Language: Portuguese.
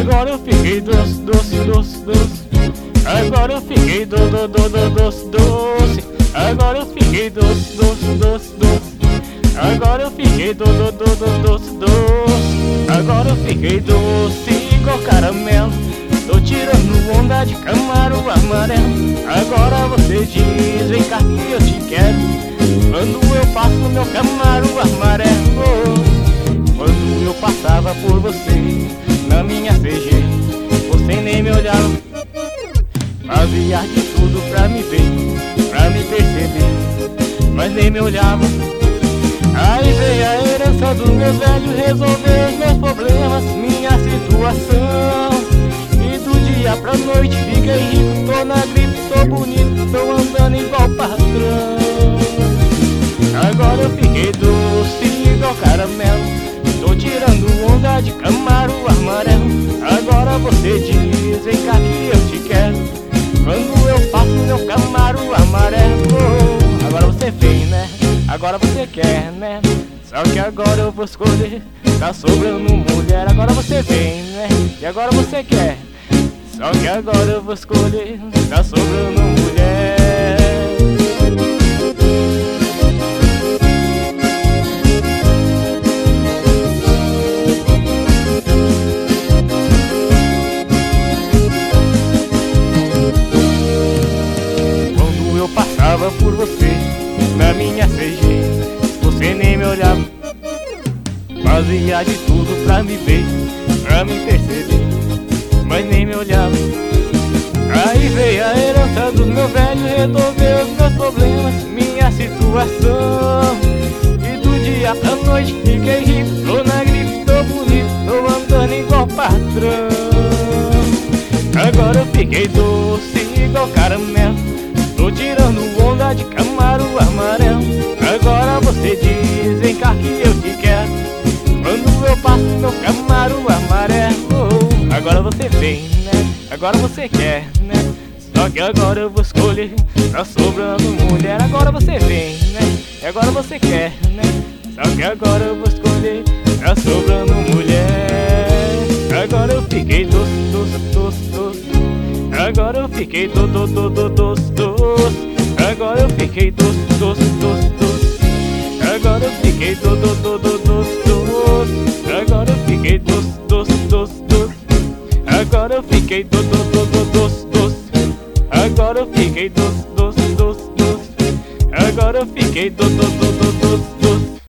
Agora eu fiquei doce, doce, doce, doce. Agora eu fiquei doce, doce. Agora eu fiquei doce, doce, doce, doce. Agora eu fiquei doce, doce. Agora eu fiquei doce igual caramelo. Tô tirando onda de Camaro amarelo. Agora você diz, vem cá que eu te quero. Quando eu passo no meu Camaro amarelo. Quando eu passava por você na minha CG, você nem me olhava. Fazia de tudo pra me ver, pra me perceber, mas nem me olhava. Aí veio a herança dos meus velhos resolver os meus problemas, minha situação. E do dia pra noite fiquei rico, tô na gripe, tô bonito, tô andando igual patrão. Agora eu fiquei doce igual caramelo, tô tirando onda de Camaro amarelo. Agora você diz, vem cá que eu te quero. Quando eu passo meu Camaro amarelo. Agora você vem, né? Agora você quer, né? Só que agora eu vou escolher, tá sobrando mulher. Agora você vem, né? E agora você quer. Só que agora eu vou escolher, tá sobrando mulher. Quando eu passava por você na minha CG, você nem me olhava. Fazia de tudo pra me ver, pra me perceber, mas nem me olhava. Aí veio a herança dos meus velhos resolver os meus problemas, minha situação. E do dia pra noite fiquei rico, tô na grife, tô bonito, tô andando igual patrão. Agora eu fiquei doce igual caramelo, tô tirando onda de Camaro amarelo. Agora você diz, vem cá que eu te quero. Quando eu passo meu Camaro amarelo. Agora você vem, né? Agora você quer, né? Só que agora eu vou escolher, tá sobrando mulher. Agora você vem, né? E agora você quer, né? Só que agora eu vou escolher, tá sobrando mulher. Agora eu fiquei doce, doce, doce, doce. Agora eu fiquei doce, doce. Agora eu fiquei doce, doce, doce, doce. Agora eu fiquei doce, doce. Agora eu fiquei doce, doce, doce, doce. Agora eu fiquei doce, doce. Agora eu fiquei doce, doce, doce, doce. Agora eu fiquei doce, doce, doce.